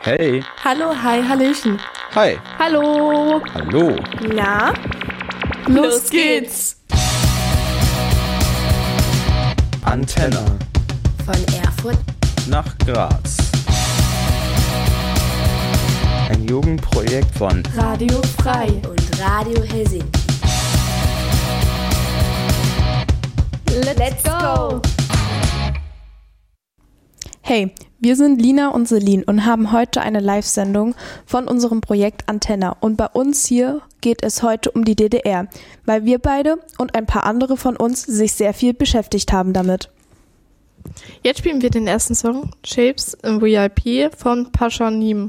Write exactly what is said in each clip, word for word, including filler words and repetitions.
Hey. Hallo, hi, hallöchen. Hi. Hallo. Hallo. Na? Los geht's. Antenne. Von Erfurt nach Graz. Ein Jugendprojekt von Radio Frei und Radio Helsing. Let's go! Hey, wir sind Lina und Celine und haben heute eine Live-Sendung von unserem Projekt Antenne. Und bei uns hier geht es heute um die D D R, weil wir beide und ein paar andere von uns sich sehr viel beschäftigt haben damit. Jetzt spielen wir den ersten Song, Shapes im V I P von Pashanim.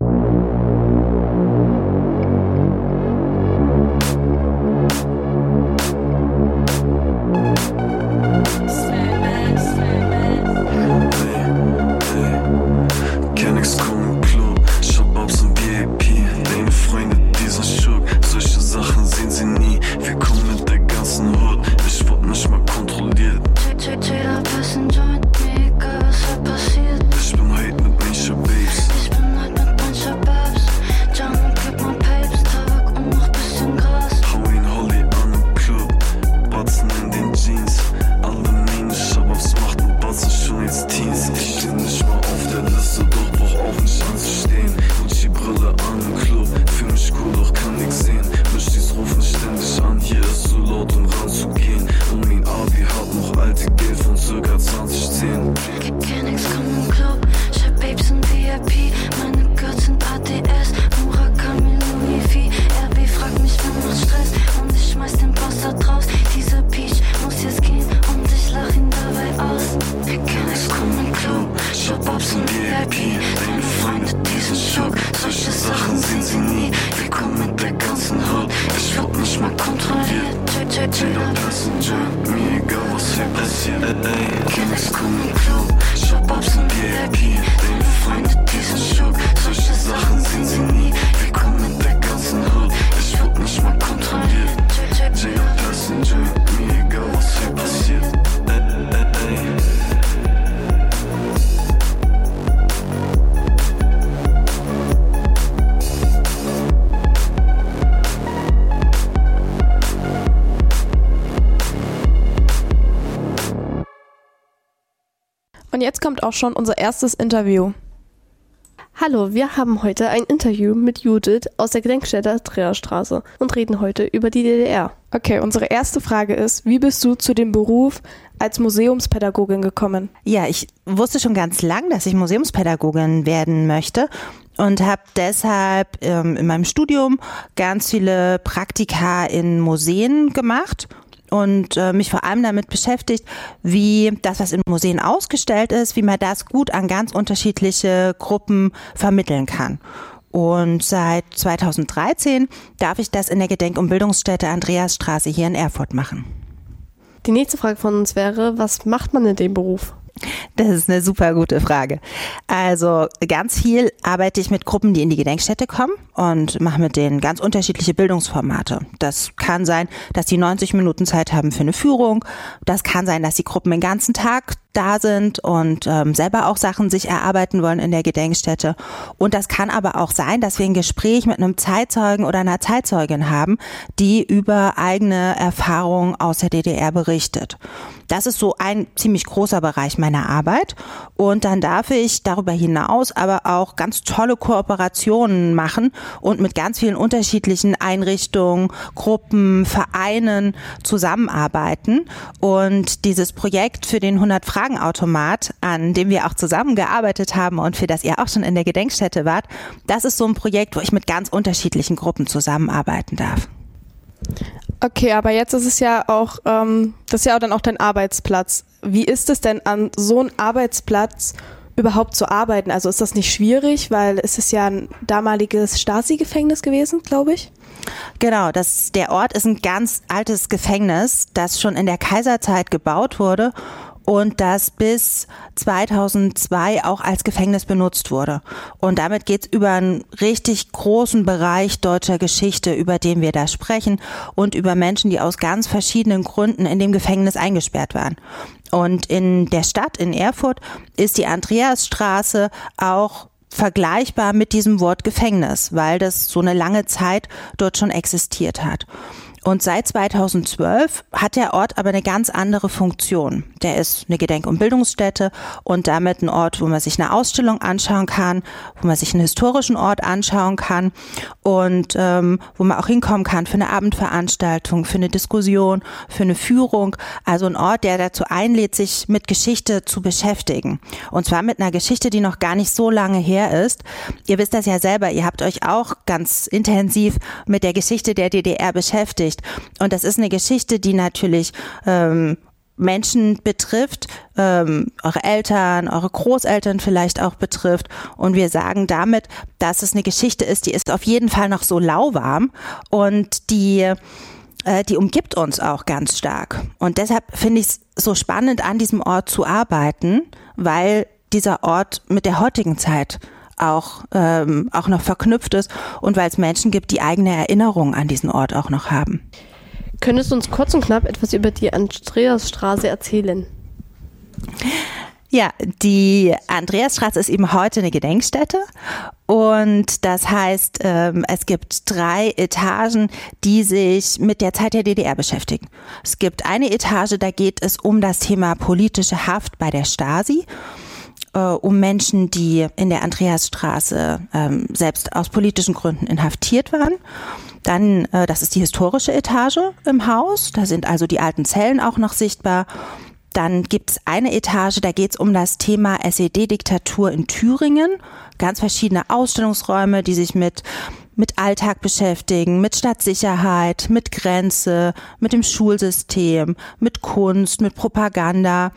Und jetzt kommt auch schon unser erstes Interview. Hallo, wir haben heute ein Interview mit Judith aus der Gedenkstätte Andreasstraße und reden heute über die D D R. Okay, unsere erste Frage ist, wie bist du zu dem Beruf als Museumspädagogin gekommen? Ja, ich wusste schon ganz lang, dass ich Museumspädagogin werden möchte und habe deshalb ähm, in meinem Studium ganz viele Praktika in Museen gemacht. Und äh, mich vor allem damit beschäftigt, wie das, was in Museen ausgestellt ist, wie man das gut an ganz unterschiedliche Gruppen vermitteln kann. Und seit zweitausenddreizehn darf ich das in der Gedenk- und Bildungsstätte Andreasstraße hier in Erfurt machen. Die nächste Frage von uns wäre, was macht man in dem Beruf? Das ist eine super gute Frage. Also ganz viel arbeite ich mit Gruppen, die in die Gedenkstätte kommen und mache mit denen ganz unterschiedliche Bildungsformate. Das kann sein, dass die neunzig Minuten Zeit haben für eine Führung. Das kann sein, dass die Gruppen den ganzen Tag da sind und ähm, selber auch Sachen sich erarbeiten wollen in der Gedenkstätte. Und das kann aber auch sein, dass wir ein Gespräch mit einem Zeitzeugen oder einer Zeitzeugin haben, die über eigene Erfahrungen aus der D D R berichtet. Das ist so ein ziemlich großer Bereich meiner Arbeit. Und dann darf ich darüber hinaus aber auch ganz tolle Kooperationen machen und mit ganz vielen unterschiedlichen Einrichtungen, Gruppen, Vereinen zusammenarbeiten. Und dieses Projekt für den hundert-Fragen-Automat, an dem wir auch zusammengearbeitet haben und für das ihr auch schon in der Gedenkstätte wart, das ist so ein Projekt, wo ich mit ganz unterschiedlichen Gruppen zusammenarbeiten darf. Okay, aber jetzt ist es ja auch, ähm, das ist ja auch dann auch dein Arbeitsplatz. Wie ist es denn, an so einem Arbeitsplatz überhaupt zu arbeiten? Also ist das nicht schwierig, weil es ist ja ein damaliges Stasi-Gefängnis gewesen, glaube ich? Genau, das, der Ort ist ein ganz altes Gefängnis, das schon in der Kaiserzeit gebaut wurde und das bis zweitausendzwei auch als Gefängnis benutzt wurde. Und damit geht's über einen richtig großen Bereich deutscher Geschichte, über den wir da sprechen und über Menschen, die aus ganz verschiedenen Gründen in dem Gefängnis eingesperrt waren. Und in der Stadt, in Erfurt, ist die Andreasstraße auch vergleichbar mit diesem Wort Gefängnis, weil das so eine lange Zeit dort schon existiert hat. Und seit zweitausendzwölf hat der Ort aber eine ganz andere Funktion. Der ist eine Gedenk- und Bildungsstätte und damit ein Ort, wo man sich eine Ausstellung anschauen kann, wo man sich einen historischen Ort anschauen kann und ähm, wo man auch hinkommen kann für eine Abendveranstaltung, für eine Diskussion, für eine Führung. Also ein Ort, der dazu einlädt, sich mit Geschichte zu beschäftigen. Und zwar mit einer Geschichte, die noch gar nicht so lange her ist. Ihr wisst das ja selber, ihr habt euch auch ganz intensiv mit der Geschichte der D D R beschäftigt. Und das ist eine Geschichte, die natürlich ähm, Menschen betrifft, ähm, eure Eltern, eure Großeltern vielleicht auch betrifft. Und wir sagen damit, dass es eine Geschichte ist, die ist auf jeden Fall noch so lauwarm und die, äh, die umgibt uns auch ganz stark. Und deshalb finde ich es so spannend, an diesem Ort zu arbeiten, weil dieser Ort mit der heutigen Zeit auch ähm, auch noch verknüpft ist und weil es Menschen gibt, die eigene Erinnerungen an diesen Ort auch noch haben. Könntest du uns kurz und knapp etwas über die Andreasstraße erzählen? Ja, die Andreasstraße ist eben heute eine Gedenkstätte und das heißt, ähm, es gibt drei Etagen, die sich mit der Zeit der D D R beschäftigen. Es gibt eine Etage, da geht es um das Thema politische Haft bei der Stasi, um Menschen, die in der Andreasstraße ähm, selbst aus politischen Gründen inhaftiert waren. Dann, äh, das ist die historische Etage im Haus, da sind also die alten Zellen auch noch sichtbar. Dann gibt es eine Etage, da geht es um das Thema S E D-Diktatur in Thüringen. Ganz verschiedene Ausstellungsräume, die sich mit mit Alltag beschäftigen, mit Stadtsicherheit, mit Grenze, mit dem Schulsystem, mit Kunst, mit Propaganda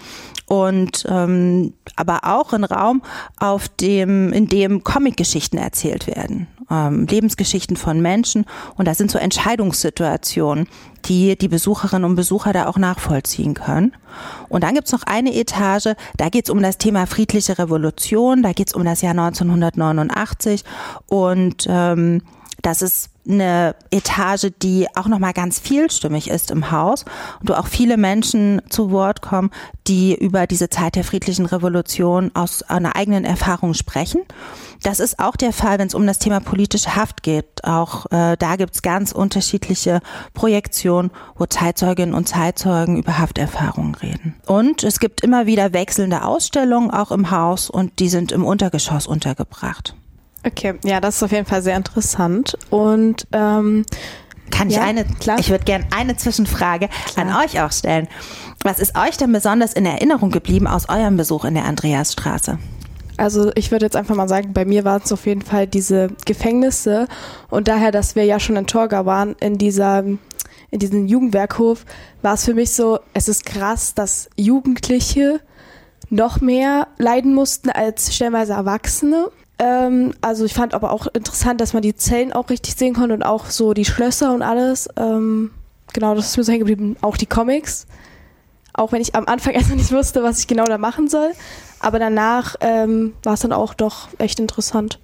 und ähm, aber auch ein Raum, auf dem, in dem Comicgeschichten erzählt werden, ähm, Lebensgeschichten von Menschen und da sind so Entscheidungssituationen, die die Besucherinnen und Besucher da auch nachvollziehen können. Und dann gibt's noch eine Etage, da geht's um das Thema friedliche Revolution, da geht's um das Jahr neunzehnhundertneunundachtzig und ähm, das ist eine Etage, die auch nochmal ganz vielstimmig ist im Haus und wo auch viele Menschen zu Wort kommen, die über diese Zeit der friedlichen Revolution aus einer eigenen Erfahrung sprechen. Das ist auch der Fall, wenn es um das Thema politische Haft geht. Auch äh, da gibt es ganz unterschiedliche Projektionen, wo Zeitzeuginnen und Zeitzeugen über Hafterfahrungen reden. Und es gibt immer wieder wechselnde Ausstellungen auch im Haus und die sind im Untergeschoss untergebracht. Okay, ja, das ist auf jeden Fall sehr interessant. Und ähm, kann ich ja, eine, klar. ich würde gerne eine Zwischenfrage Klar. an euch auch stellen. Was ist euch denn besonders in Erinnerung geblieben aus eurem Besuch in der Andreasstraße? Also ich würde jetzt einfach mal sagen, bei mir waren es auf jeden Fall diese Gefängnisse und daher, dass wir ja schon in Torgau waren, in dieser, in diesem Jugendwerkhof, war es für mich so, es ist krass, dass Jugendliche noch mehr leiden mussten als stellenweise Erwachsene. Ähm, also ich fand aber auch interessant, dass man die Zellen auch richtig sehen konnte und auch so die Schlösser und alles. Ähm, genau, das ist mir so hängen geblieben. Auch die Comics. Auch wenn ich am Anfang erst noch nicht wusste, was ich genau da machen soll. Aber danach ähm, war es dann auch doch echt interessant.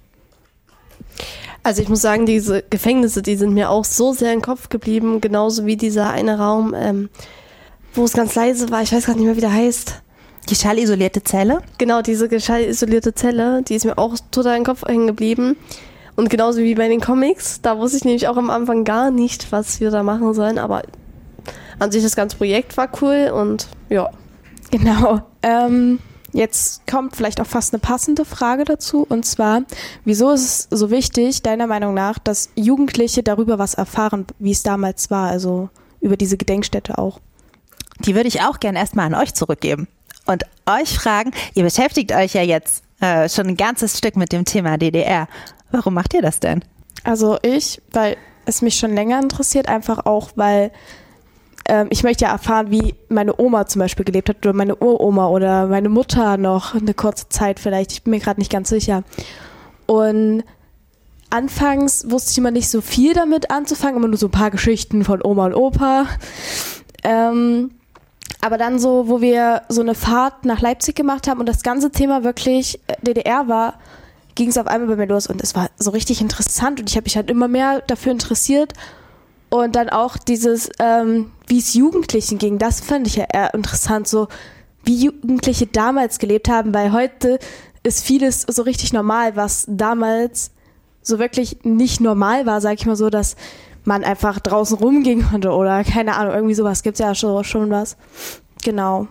Also ich muss sagen, diese Gefängnisse, die sind mir auch so sehr im Kopf geblieben. Genauso wie dieser eine Raum, ähm, wo es ganz leise war. Ich weiß gar nicht mehr, wie der heißt. Die schallisolierte Zelle? Genau, diese schallisolierte Zelle, die ist mir auch total im Kopf hängen geblieben. Und genauso wie bei den Comics, da wusste ich nämlich auch am Anfang gar nicht, was wir da machen sollen. Aber an sich das ganze Projekt war cool und ja. Genau. Ähm, jetzt kommt vielleicht auch fast eine passende Frage dazu. Und zwar, wieso ist es so wichtig, deiner Meinung nach, dass Jugendliche darüber was erfahren, wie es damals war, also über diese Gedenkstätte auch? Die würde ich auch gerne erstmal an euch zurückgeben. Und euch fragen, ihr beschäftigt euch ja jetzt äh, schon ein ganzes Stück mit dem Thema D D R. Warum macht ihr das denn? Also ich, weil es mich schon länger interessiert, einfach auch, weil ähm, ich möchte ja erfahren, wie meine Oma zum Beispiel gelebt hat oder meine Uroma oder meine Mutter noch eine kurze Zeit vielleicht. Ich bin mir gerade nicht ganz sicher. Und anfangs wusste ich immer nicht so viel damit anzufangen, immer nur so ein paar Geschichten von Oma und Opa. Ähm, Aber dann so, wo wir so eine Fahrt nach Leipzig gemacht haben und das ganze Thema wirklich D D R war, ging es auf einmal bei mir los und es war so richtig interessant und ich habe mich halt immer mehr dafür interessiert und dann auch dieses, ähm, wie es Jugendlichen ging, das fand ich ja eher interessant, so wie Jugendliche damals gelebt haben, weil heute ist vieles so richtig normal, was damals so wirklich nicht normal war, sag ich mal so, dass man einfach draußen rumgehen konnte oder keine Ahnung, irgendwie sowas gibt's ja schon, schon was. Genau.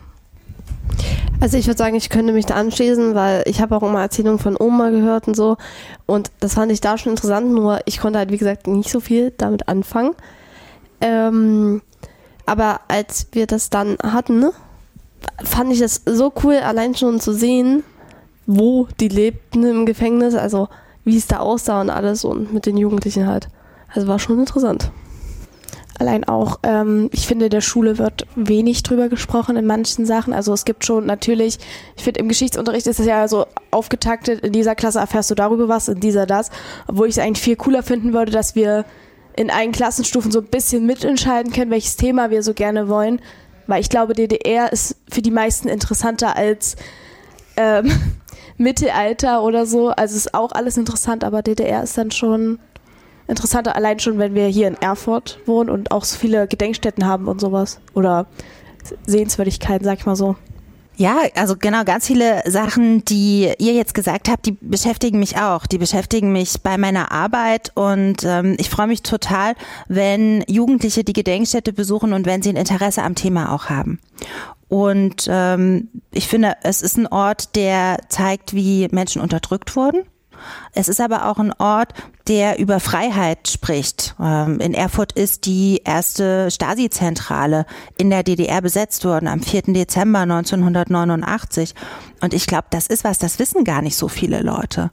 Also ich würde sagen, ich könnte mich da anschließen, weil ich habe auch immer Erzählungen von Oma gehört und so und das fand ich da schon interessant, nur ich konnte halt wie gesagt nicht so viel damit anfangen. Ähm, aber als wir das dann hatten, fand ich das so cool, allein schon zu sehen, wo die lebten im Gefängnis, also wie es da aussah und alles und mit den Jugendlichen halt. Also war schon interessant. Allein auch, ähm, ich finde, in der Schule wird wenig drüber gesprochen in manchen Sachen. Also es gibt schon natürlich, ich finde im Geschichtsunterricht ist es ja so aufgetaktet, in dieser Klasse erfährst du darüber was, in dieser das. Obwohl ich es eigentlich viel cooler finden würde, dass wir in allen Klassenstufen so ein bisschen mitentscheiden können, welches Thema wir so gerne wollen. Weil ich glaube, D D R ist für die meisten interessanter als ähm, Mittelalter oder so. Also ist auch alles interessant, aber D D R ist dann schon interessanter, allein schon, wenn wir hier in Erfurt wohnen und auch so viele Gedenkstätten haben und sowas. Oder Sehenswürdigkeiten, sag ich mal so. Ja, also genau, ganz viele Sachen, die ihr jetzt gesagt habt, die beschäftigen mich auch. Die beschäftigen mich bei meiner Arbeit und ähm, ich freue mich total, wenn Jugendliche die Gedenkstätte besuchen und wenn sie ein Interesse am Thema auch haben. Und ähm, ich finde, es ist ein Ort, der zeigt, wie Menschen unterdrückt wurden. Es ist aber auch ein Ort, der über Freiheit spricht. In Erfurt ist die erste Stasi-Zentrale in der D D R besetzt worden am vierten Dezember neunzehnhundertneunundachtzig. Und ich glaube, das ist was, das wissen gar nicht so viele Leute.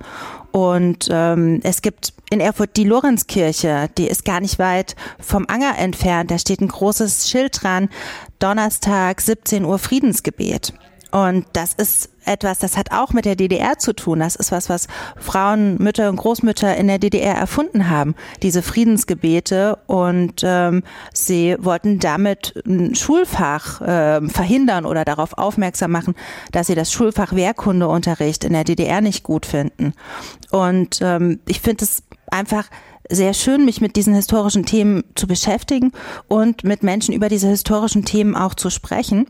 Und ähm, es gibt in Erfurt die Lorenzkirche, die ist gar nicht weit vom Anger entfernt. Da steht ein großes Schild dran, Donnerstag siebzehn Uhr Friedensgebet. Und das ist etwas, das hat auch mit der D D R zu tun. Das ist was, was Frauen, Mütter und Großmütter in der D D R erfunden haben, diese Friedensgebete. Und ähm, sie wollten damit ein Schulfach äh, verhindern oder darauf aufmerksam machen, dass sie das Schulfach Wehrkundeunterricht in der D D R nicht gut finden. Und ähm, ich finde es einfach sehr schön, mich mit diesen historischen Themen zu beschäftigen und mit Menschen über diese historischen Themen auch zu sprechen.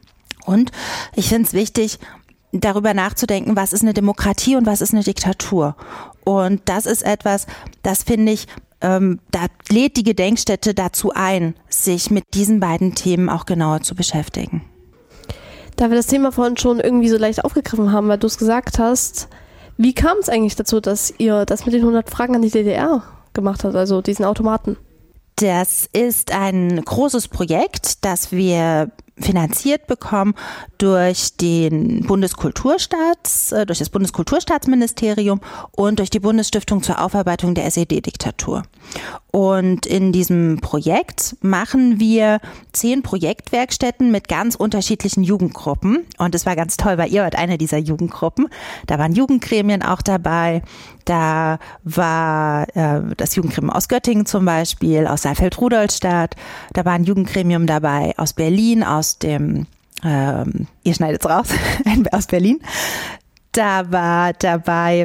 Und ich finde es wichtig, darüber nachzudenken, was ist eine Demokratie und was ist eine Diktatur. Und das ist etwas, das finde ich, ähm, da lädt die Gedenkstätte dazu ein, sich mit diesen beiden Themen auch genauer zu beschäftigen. Da wir das Thema vorhin schon irgendwie so leicht aufgegriffen haben, weil du es gesagt hast, wie kam es eigentlich dazu, dass ihr das mit den hundert Fragen an die D D R gemacht habt, also diesen Automaten? Das ist ein großes Projekt, das wir finanziert bekommen durch den Bundeskulturstaats, äh, durch das Bundeskulturstaatsministerium und durch die Bundesstiftung zur Aufarbeitung der S E D-Diktatur. Und in diesem Projekt machen wir zehn Projektwerkstätten mit ganz unterschiedlichen Jugendgruppen. Und es war ganz toll, weil ihr wart eine dieser Jugendgruppen. Da waren Jugendgremien auch dabei. Da war äh, das Jugendgremium aus Göttingen zum Beispiel, aus Saalfeld-Rudolstadt. Da war ein Jugendgremium dabei aus Berlin, aus dem, ähm, ihr schneidet's raus, aus Berlin. Da war dabei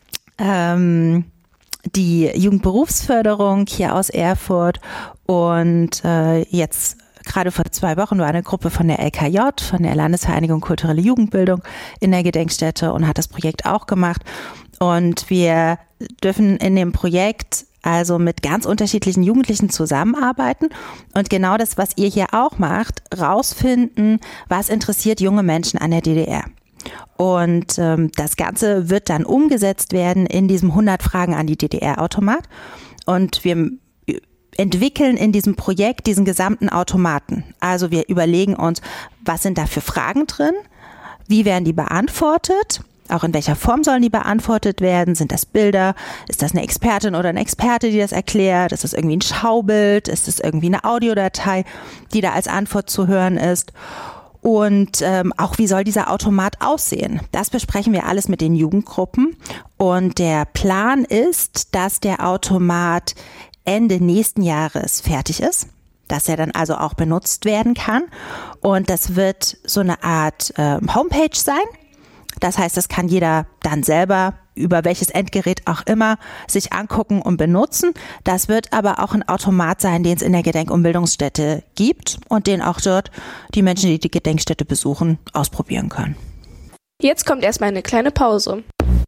ähm, die Jugendberufsförderung hier aus Erfurt und äh, jetzt gerade vor zwei Wochen war eine Gruppe von der L K J, von der Landesvereinigung Kulturelle Jugendbildung in der Gedenkstätte und hat das Projekt auch gemacht. Und wir dürfen in dem Projekt also mit ganz unterschiedlichen Jugendlichen zusammenarbeiten und genau das, was ihr hier auch macht, rausfinden, was interessiert junge Menschen an der D D R. Und ähm, das Ganze wird dann umgesetzt werden in diesem hundert Fragen an die D D R-Automat. Und wir entwickeln in diesem Projekt diesen gesamten Automaten. Also wir überlegen uns, was sind da für Fragen drin? Wie werden die beantwortet? Auch in welcher Form sollen die beantwortet werden? Sind das Bilder? Ist das eine Expertin oder ein Experte, die das erklärt? Ist das irgendwie ein Schaubild? Ist das irgendwie eine Audiodatei, die da als Antwort zu hören ist? Und ähm, auch, wie soll dieser Automat aussehen? Das besprechen wir alles mit den Jugendgruppen. Und der Plan ist, dass der Automat Ende nächsten Jahres fertig ist, dass er dann also auch benutzt werden kann. Und das wird so eine Art äh, Homepage sein. Das heißt, das kann jeder dann selber über welches Endgerät auch immer sich angucken und benutzen. Das wird aber auch ein Automat sein, den es in der Gedenk- und Bildungsstätte gibt und den auch dort die Menschen, die die Gedenkstätte besuchen, ausprobieren können. Jetzt kommt erstmal eine kleine Pause.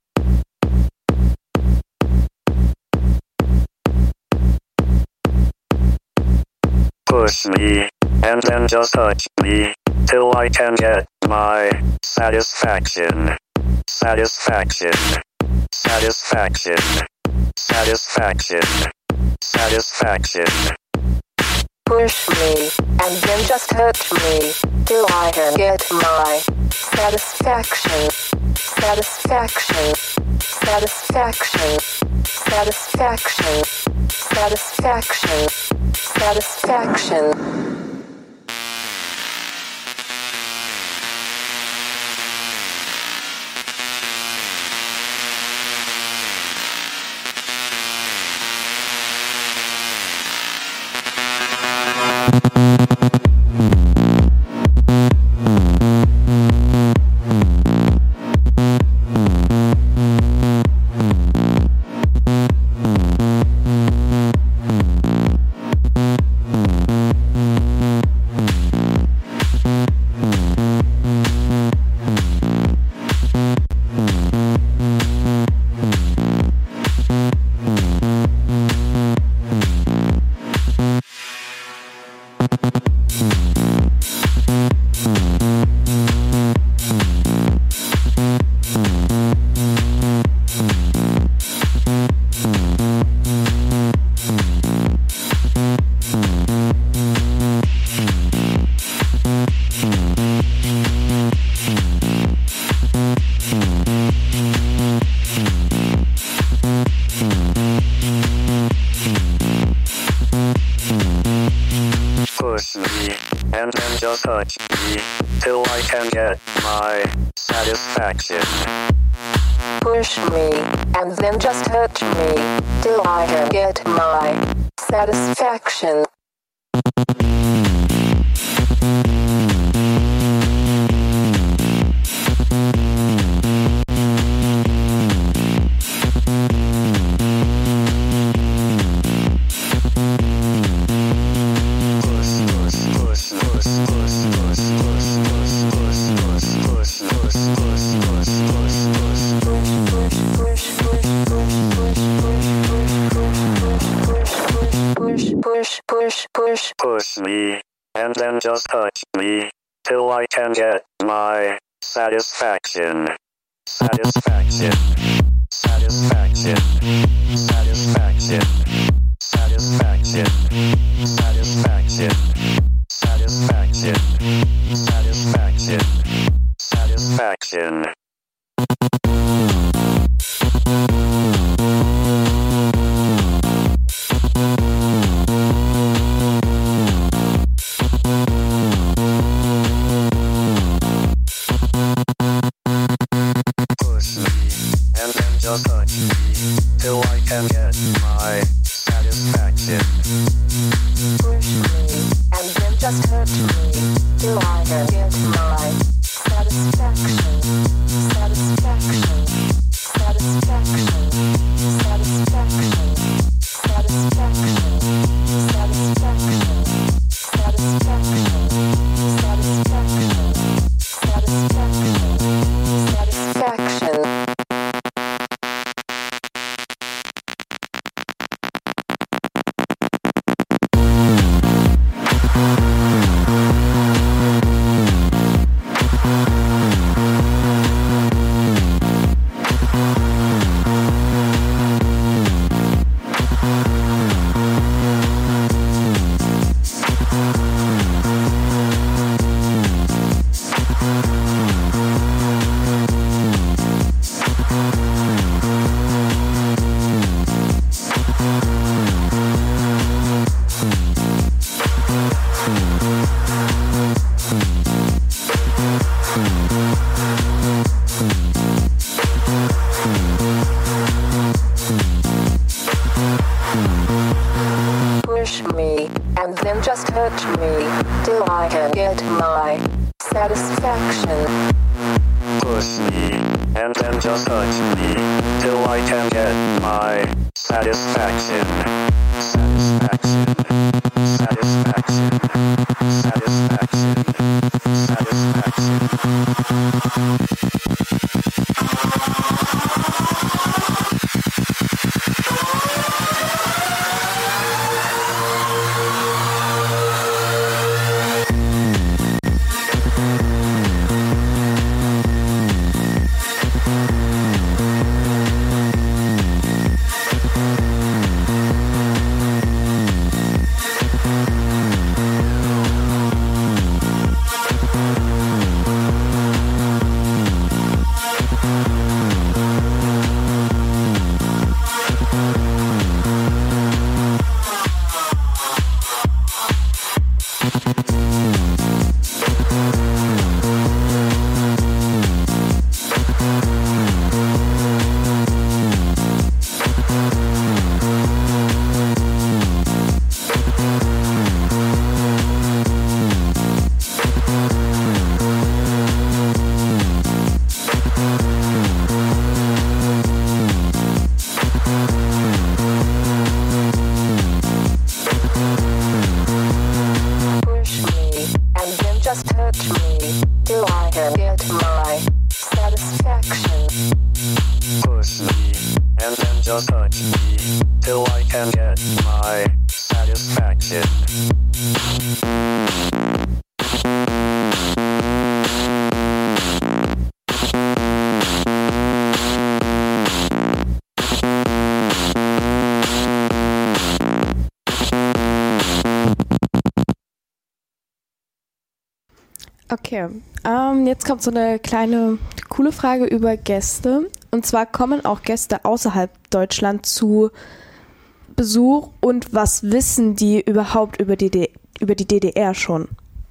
Push me, and then just touch me, till I can get my satisfaction. Satisfaction. Satisfaction. Satisfaction. Satisfaction. Push me, and then just touch me, till I can get my satisfaction. Satisfaction. Satisfaction. Satisfaction. Satisfaction. Satisfaction. Push me, and then just touch me, till I can get my satisfaction. Push me, and then just touch me, till I can get my satisfaction. Push, push, push. Push me, and then just touch me, till I can get my satisfaction. Satisfaction. Satisfaction. Satisfaction. Satisfaction. Satisfaction. Satisfaction. Satisfaction. Satisfaction. Just touch me, till I can get my satisfaction. Push me, and then just touch me, till I can get my satisfaction. Satisfaction. Satisfaction. Satisfaction. Satisfaction. Satisfaction. Satisfaction. Satisfaction. Satisfaction. Satisfaction. Push me, and then just touch me, till I can get my satisfaction. Push me, and then just touch me, till I can get my satisfaction. Satisfaction. Satisfaction. Satisfaction. Satisfaction. my satisfaction. Okay, ähm, jetzt kommt so eine kleine coole Frage über Gäste. Und zwar kommen auch Gäste außerhalb Deutschland zu Besuch und was wissen die überhaupt über die, D- über die D D R schon?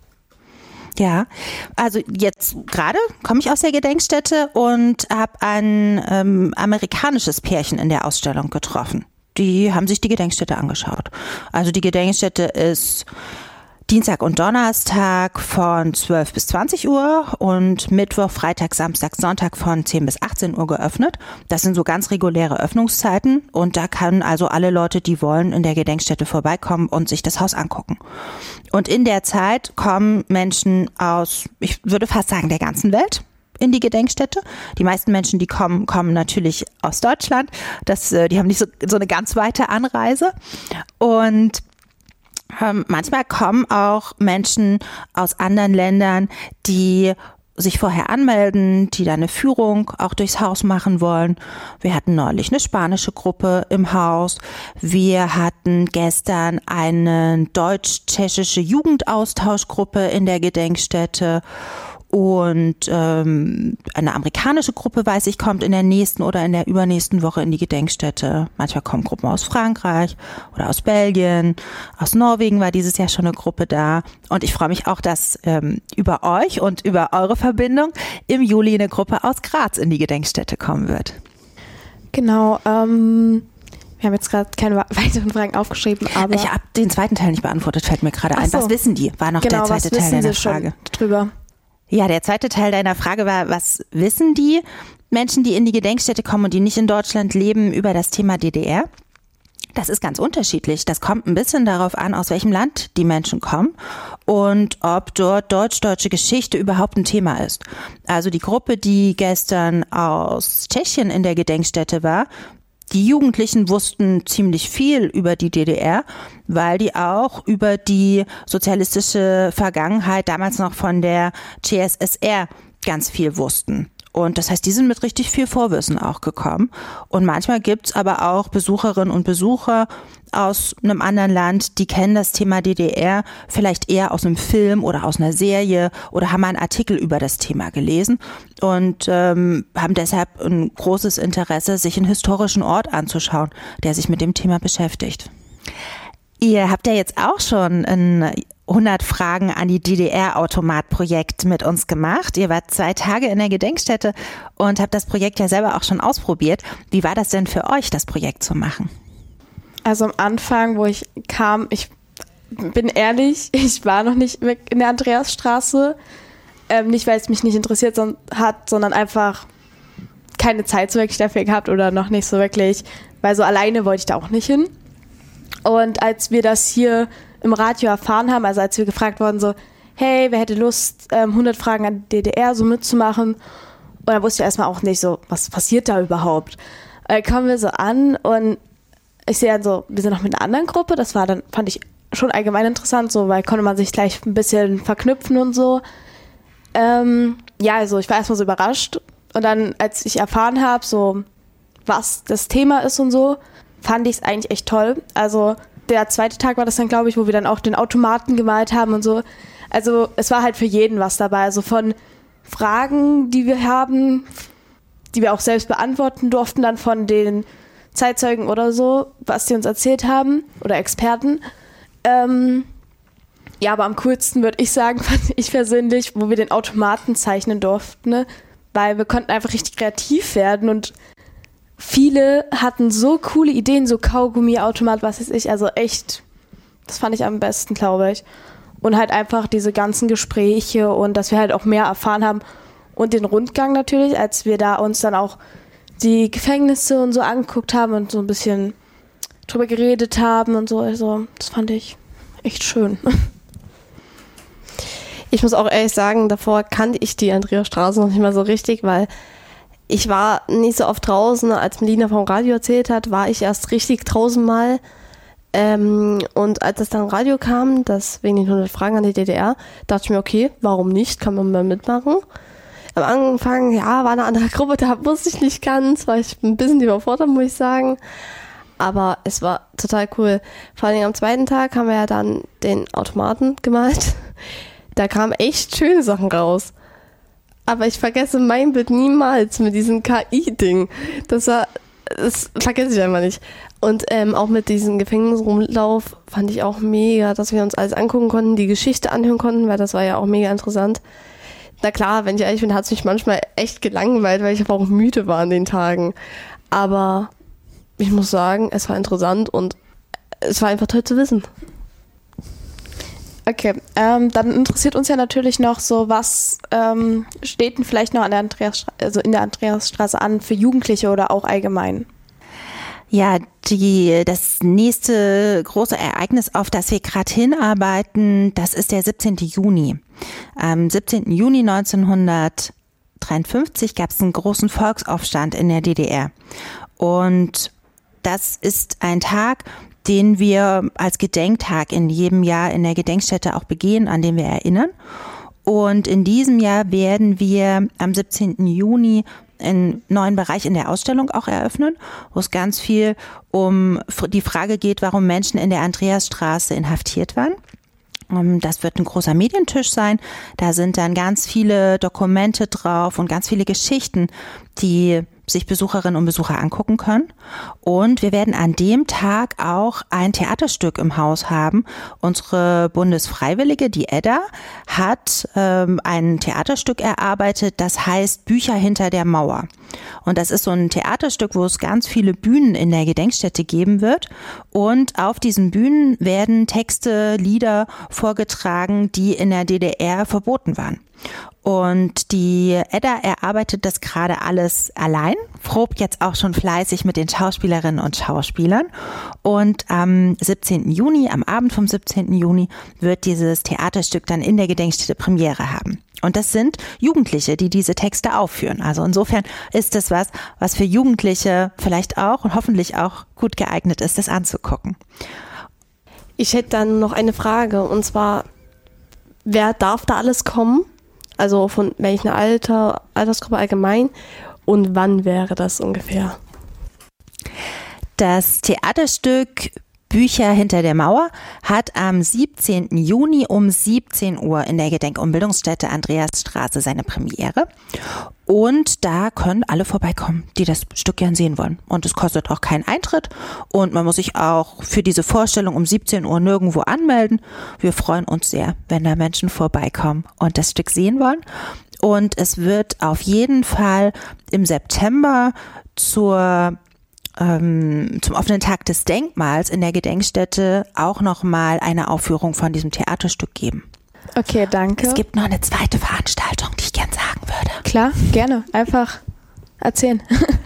Ja, also jetzt gerade komme ich aus der Gedenkstätte und habe ein ähm, amerikanisches Pärchen in der Ausstellung getroffen. Die haben sich die Gedenkstätte angeschaut. Also die Gedenkstätte ist Dienstag und Donnerstag von zwölf bis zwanzig Uhr und Mittwoch, Freitag, Samstag, Sonntag von zehn bis achtzehn Uhr geöffnet. Das sind so ganz reguläre Öffnungszeiten und da können also alle Leute, die wollen, in der Gedenkstätte vorbeikommen und sich das Haus angucken. Und in der Zeit kommen Menschen aus, ich würde fast sagen, der ganzen Welt in die Gedenkstätte. Die meisten Menschen, die kommen, kommen natürlich aus Deutschland. Das, die haben nicht so, so eine ganz weite Anreise. Und Ähm, manchmal kommen auch Menschen aus anderen Ländern, die sich vorher anmelden, die da eine Führung auch durchs Haus machen wollen. Wir hatten neulich eine spanische Gruppe im Haus. Wir hatten gestern eine deutsch-tschechische Jugendaustauschgruppe in der Gedenkstätte. Und ähm, eine amerikanische Gruppe, weiß ich, kommt in der nächsten oder in der übernächsten Woche in die Gedenkstätte. Manchmal kommen Gruppen aus Frankreich oder aus Belgien. Aus Norwegen war dieses Jahr schon eine Gruppe da. Und ich freue mich auch, dass ähm, über euch und über eure Verbindung im Juli eine Gruppe aus Graz in die Gedenkstätte kommen wird. Genau, ähm... wir haben jetzt gerade keine weiteren Fragen aufgeschrieben, aber... Ich habe den zweiten Teil nicht beantwortet, fällt mir gerade ein. So. Was wissen die? War noch genau, der zweite was Teil deiner wissen Sie Frage. Schon drüber? Ja, der zweite Teil deiner Frage war, was wissen die Menschen, die in die Gedenkstätte kommen und die nicht in Deutschland leben, über das Thema D D R? Das ist ganz unterschiedlich. Das kommt ein bisschen darauf an, aus welchem Land die Menschen kommen und ob dort deutsch-deutsche Geschichte überhaupt ein Thema ist. Also die Gruppe, die gestern aus Tschechien in der Gedenkstätte war, die Jugendlichen wussten ziemlich viel über die D D R, weil die auch über die sozialistische Vergangenheit, damals noch von der C S S R, ganz viel wussten. Und das heißt, die sind mit richtig viel Vorwissen auch gekommen. Und manchmal gibt's aber auch Besucherinnen und Besucher aus einem anderen Land, die kennen das Thema D D R vielleicht eher aus einem Film oder aus einer Serie oder haben einen Artikel über das Thema gelesen und ähm, haben deshalb ein großes Interesse, sich einen historischen Ort anzuschauen, der sich mit dem Thema beschäftigt. Ihr habt ja jetzt auch schon ein hundert Fragen an die D D R-Automat-Projekt mit uns gemacht. Ihr wart zwei Tage in der Gedenkstätte und habt das Projekt ja selber auch schon ausprobiert. Wie war das denn für euch, das Projekt zu machen? Also am Anfang, wo ich kam, ich bin ehrlich, ich war noch nicht in der Andreasstraße. Ähm, nicht, weil es mich nicht interessiert son- hat, sondern einfach keine Zeit so wirklich dafür gehabt oder noch nicht so wirklich, weil so alleine wollte ich da auch nicht hin. Und als wir das hier im Radio erfahren haben, also als wir gefragt wurden, so, hey, wer hätte Lust, ähm, hundert Fragen an die D D R so mitzumachen? Und dann wusste ich erstmal auch nicht so, was passiert da überhaupt? Äh, kommen wir so an und ich sehe dann so, wir sind noch mit einer anderen Gruppe, das war dann, fand ich schon allgemein interessant, so, weil konnte man sich gleich ein bisschen verknüpfen und so. Ähm, ja, also ich war erstmal so überrascht und dann, als ich erfahren habe, so, was das Thema ist und so, fand ich es eigentlich echt toll. Also der zweite Tag war das dann, glaube ich, wo wir dann auch den Automaten gemalt haben und so. Also es war halt für jeden was dabei, also von Fragen, die wir haben, die wir auch selbst beantworten durften, dann von den Zeitzeugen oder so, was die uns erzählt haben oder Experten. Ähm, ja, aber am coolsten würde ich sagen, fand ich persönlich, wo wir den Automaten zeichnen durften, ne? Weil wir konnten einfach richtig kreativ werden und viele hatten so coole Ideen, so Kaugummi-Automat, was weiß ich, also echt, das fand ich am besten, glaube ich. Und halt einfach diese ganzen Gespräche und dass wir halt auch mehr erfahren haben und den Rundgang natürlich, als wir da uns dann auch die Gefängnisse und so angeguckt haben und so ein bisschen drüber geredet haben und so. Also das fand ich echt schön. Ich muss auch ehrlich sagen, davor kannte ich die Andreasstraße noch nicht mal so richtig, weil ich war nicht so oft draußen. Als Melina vom Radio erzählt hat, war ich erst richtig draußen mal. Ähm, und als das dann im Radio kam, das wegen den hundert Fragen an die D D R, dachte ich mir, okay, warum nicht, kann man mal mitmachen. Am Anfang, ja, war eine andere Gruppe, da wusste ich nicht ganz, war ich ein bisschen überfordert, muss ich sagen. Aber es war total cool. Vor allem am zweiten Tag haben wir ja dann den Automaten gemalt. Da kamen echt schöne Sachen raus. Aber ich vergesse mein Bild niemals mit diesem K I-Ding. Das war, das vergesse ich einfach nicht. Und ähm, auch mit diesem Gefängnisrumlauf fand ich auch mega, dass wir uns alles angucken konnten, die Geschichte anhören konnten, weil das war ja auch mega interessant. Na klar, wenn ich ehrlich bin, hat es mich manchmal echt gelangweilt, weil ich aber auch müde war an den Tagen. Aber ich muss sagen, es war interessant und es war einfach toll zu wissen. Okay, ähm, dann interessiert uns ja natürlich noch so, was ähm, steht denn vielleicht noch an der Andreas, also in der Andreasstraße an für Jugendliche oder auch allgemein? Ja, die, das nächste große Ereignis, auf das wir gerade hinarbeiten, das ist der siebzehnten Juni. Am siebzehnten Juni neunzehnhundertdreiundfünfzig gab es einen großen Volksaufstand in der D D R. Und das ist ein Tag, den wir als Gedenktag in jedem Jahr in der Gedenkstätte auch begehen, an den wir erinnern. Und in diesem Jahr werden wir am siebzehnten Juni einen neuen Bereich in der Ausstellung auch eröffnen, wo es ganz viel um die Frage geht, warum Menschen in der Andreasstraße inhaftiert waren. Das wird ein großer Medientisch sein. Da sind dann ganz viele Dokumente drauf und ganz viele Geschichten, die sich Besucherinnen und Besucher angucken können. Und wir werden an dem Tag auch ein Theaterstück im Haus haben. Unsere Bundesfreiwillige, die Edda, hat ähm, ein Theaterstück erarbeitet, das heißt Bücher hinter der Mauer. Und das ist so ein Theaterstück, wo es ganz viele Bühnen in der Gedenkstätte geben wird. Und auf diesen Bühnen werden Texte, Lieder vorgetragen, die in der D D R verboten waren. Und die Edda erarbeitet das gerade alles allein, probt jetzt auch schon fleißig mit den Schauspielerinnen und Schauspielern. Und am siebzehnten Juni, am Abend vom siebzehnten Juni, wird dieses Theaterstück dann in der Gedenkstätte Premiere haben. Und das sind Jugendliche, die diese Texte aufführen. Also insofern ist das was, was für Jugendliche vielleicht auch und hoffentlich auch gut geeignet ist, das anzugucken. Ich hätte dann noch eine Frage, und zwar, wer darf da alles kommen? Also von welchem Alter, Altersgruppe allgemein, und wann wäre das ungefähr? Das Theaterstück Bücher hinter der Mauer hat am siebzehnten Juni um siebzehn Uhr in der Gedenk- und Bildungsstätte Andreasstraße seine Premiere. Und da können alle vorbeikommen, die das Stück gern sehen wollen. Und es kostet auch keinen Eintritt. Und man muss sich auch für diese Vorstellung um siebzehn Uhr nirgendwo anmelden. Wir freuen uns sehr, wenn da Menschen vorbeikommen und das Stück sehen wollen. Und es wird auf jeden Fall im September zur ähm, zum offenen Tag des Denkmals in der Gedenkstätte auch nochmal eine Aufführung von diesem Theaterstück geben. Okay, danke. Es gibt noch eine zweite Veranstaltung, die ich gern sagen würde. Klar, gerne. Einfach erzählen.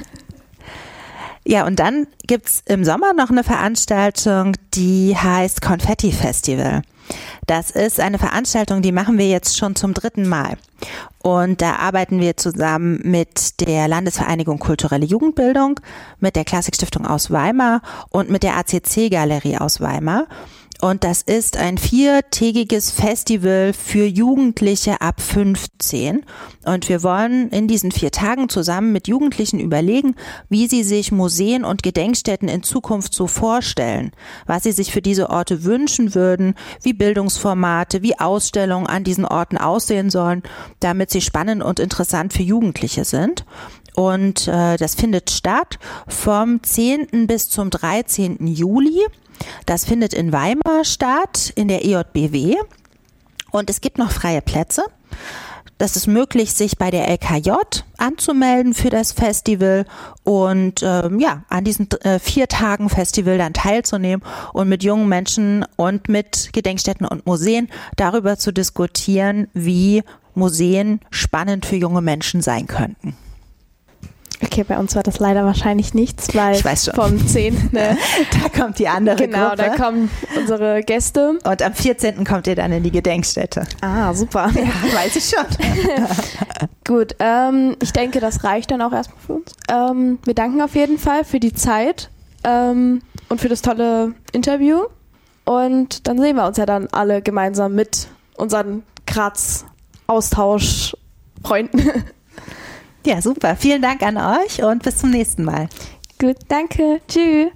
Ja, und dann gibt's im Sommer noch eine Veranstaltung, die heißt Konfetti Festival. Das ist eine Veranstaltung, die machen wir jetzt schon zum dritten Mal. Und da arbeiten wir zusammen mit der Landesvereinigung Kulturelle Jugendbildung, mit der Klassikstiftung aus Weimar und mit der A C C-Galerie aus Weimar. Und das ist ein viertägiges Festival für Jugendliche ab fünfzehn. Und wir wollen in diesen vier Tagen zusammen mit Jugendlichen überlegen, wie sie sich Museen und Gedenkstätten in Zukunft so vorstellen, was sie sich für diese Orte wünschen würden, wie Bildungsformate, wie Ausstellungen an diesen Orten aussehen sollen, damit sie spannend und interessant für Jugendliche sind. Und äh, das findet statt vom zehnten bis zum dreizehnten Juli. Das findet in Weimar statt, in der E J B W, und es gibt noch freie Plätze. Das ist möglich, sich bei der L K J anzumelden für das Festival und ähm, ja, an diesen äh, vier Tagen Festival dann teilzunehmen und mit jungen Menschen und mit Gedenkstätten und Museen darüber zu diskutieren, wie Museen spannend für junge Menschen sein könnten. Okay, bei uns war das leider wahrscheinlich nichts, weil ich weiß schon. vom zehnten Ne, da kommt die andere genau, Gruppe. Genau, da kommen unsere Gäste. Und am vierzehnten kommt ihr dann in die Gedenkstätte. Ah, super. Ja, weiß ich schon. Gut, ähm, ich denke, das reicht dann auch erstmal für uns. Ähm, wir danken auf jeden Fall für die Zeit. ähm, und für das tolle Interview. Und dann sehen wir uns ja dann alle gemeinsam mit unseren Graz-Austausch-Freunden. Ja, super. Vielen Dank an euch und bis zum nächsten Mal. Gut, danke. Tschüss.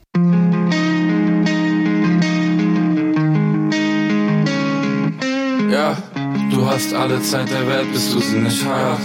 Ja, du hast alle Zeit der Welt, bis du sie nicht hast.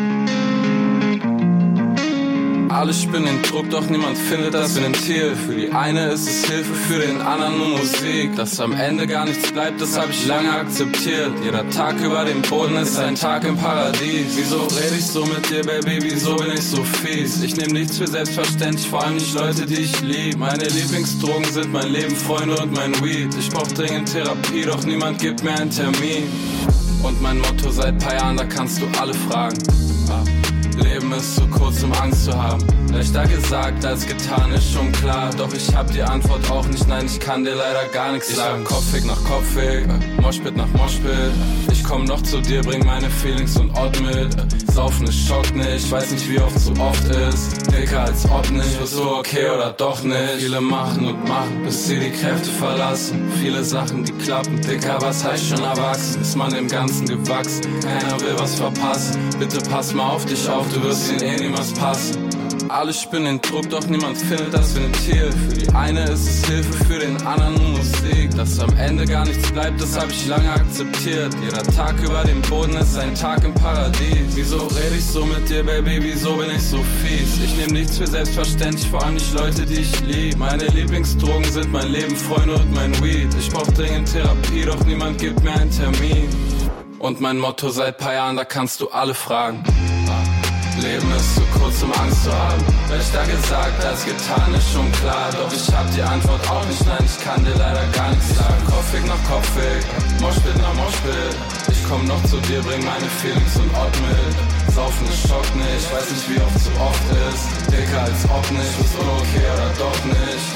Alle spüren den Druck, doch niemand findet das Ventil. Für die eine ist es Hilfe, für den anderen nur Musik. Dass am Ende gar nichts bleibt, das hab ich lange akzeptiert. Jeder Tag über dem Boden ist ein Tag im Paradies. Wieso rede ich so mit dir, Baby, wieso bin ich so fies? Ich nehm nichts für selbstverständlich, vor allem nicht Leute, die ich lieb. Meine Lieblingsdrogen sind mein Leben, Freunde und mein Weed. Ich brauch dringend Therapie, doch niemand gibt mir einen Termin. Und mein Motto seit paar Jahren, da kannst du alle fragen. Ah. Leben ist zu kurz, um Angst zu haben. Leichter gesagt als getan, ist schon klar. Doch ich hab die Antwort auch nicht, nein, ich kann dir leider gar nichts ich sagen. Ich hab Kopfweg nach Kopfweg, Moshpit nach Moshpit. Ich komm noch zu dir, bring meine Feelings und Ort mit. Saufen ist schockt nicht, weiß nicht wie oft so oft ist. Dicker als ob nicht, ist so okay oder doch nicht. Viele machen und machen, bis sie die Kräfte verlassen. Viele Sachen, die klappen, Dicker, was heißt schon erwachsen? Ist man dem Ganzen gewachsen, keiner will was verpassen. Bitte pass mal auf dich auf, du wirst ihnen eh niemals passen. Alle spüren den Druck, doch niemand findet das Ventil. Für die eine ist es Hilfe, für den anderen nur Musik. Dass am Ende gar nichts bleibt, das hab ich lange akzeptiert. Jeder Tag über dem Boden ist ein Tag im Paradies. Wieso rede ich so mit dir, Baby, wieso bin ich so fies? Ich nehm nichts für selbstverständlich, vor allem nicht Leute, die ich lieb. Meine Lieblingsdrogen sind mein Leben, Freunde und mein Weed. Ich brauch dringend Therapie, doch niemand gibt mir einen Termin. Und mein Motto seit paar Jahren, da kannst du alle fragen. Leben ist zu kurz, um Angst zu haben. Leichter gesagt als getan, ist schon klar. Doch ich hab die Antwort auch nicht, nein, ich kann dir leider gar nichts sagen. Kopfweg nach Kopfweg, Moshpit nach Moshpit. Ich komm noch zu dir, bring meine Feelings und Ort mit. Saufen ist schockt nicht, weiß nicht wie oft zu oft ist. Dicker als ob nicht, ist okay oder doch nicht.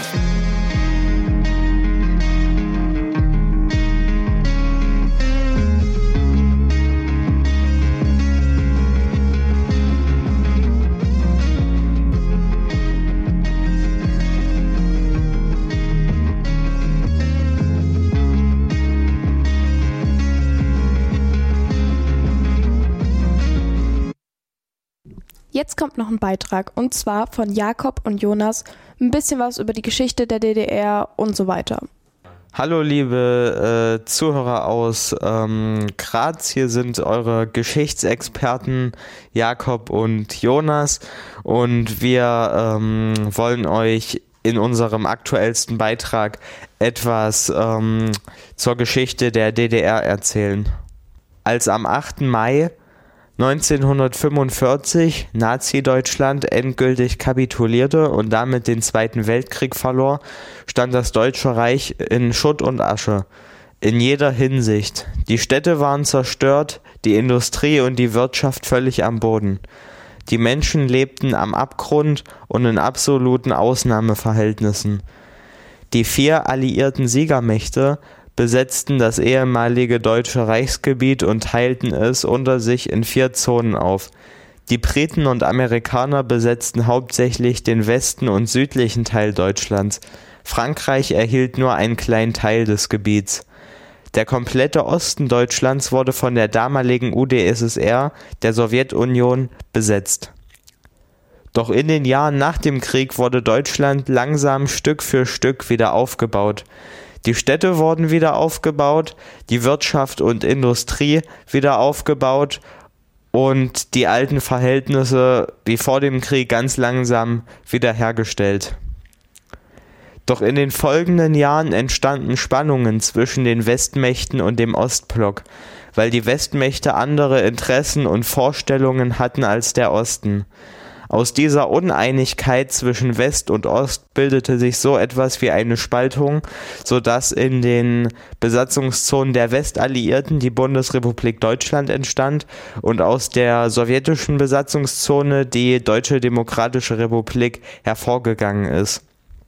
Jetzt kommt noch ein Beitrag, und zwar von Jakob und Jonas, ein bisschen was über die Geschichte der D D R und so weiter. Hallo liebe äh, Zuhörer aus ähm, Graz, hier sind eure Geschichtsexperten Jakob und Jonas und wir ähm, wollen euch in unserem aktuellsten Beitrag etwas ähm, zur Geschichte der D D R erzählen. Als am achten Mai neunzehnhundertfünfundvierzig Nazi-Deutschland endgültig kapitulierte und damit den Zweiten Weltkrieg verlor, stand das Deutsche Reich in Schutt und Asche. In jeder Hinsicht. Die Städte waren zerstört, die Industrie und die Wirtschaft völlig am Boden. Die Menschen lebten am Abgrund und in absoluten Ausnahmeverhältnissen. Die vier alliierten Siegermächte besetzten das ehemalige Deutsche Reichsgebiet und teilten es unter sich in vier Zonen auf. Die Briten und Amerikaner besetzten hauptsächlich den Westen und südlichen Teil Deutschlands. Frankreich erhielt nur einen kleinen Teil des Gebiets. Der komplette Osten Deutschlands wurde von der damaligen U d S S R, der Sowjetunion, besetzt. Doch in den Jahren nach dem Krieg wurde Deutschland langsam Stück für Stück wieder aufgebaut. Die Städte wurden wieder aufgebaut, die Wirtschaft und Industrie wieder aufgebaut und die alten Verhältnisse wie vor dem Krieg ganz langsam wiederhergestellt. Doch in den folgenden Jahren entstanden Spannungen zwischen den Westmächten und dem Ostblock, weil die Westmächte andere Interessen und Vorstellungen hatten als der Osten. Aus dieser Uneinigkeit zwischen West und Ost bildete sich so etwas wie eine Spaltung, sodass in den Besatzungszonen der Westalliierten die Bundesrepublik Deutschland entstand und aus der sowjetischen Besatzungszone die Deutsche Demokratische Republik hervorgegangen ist.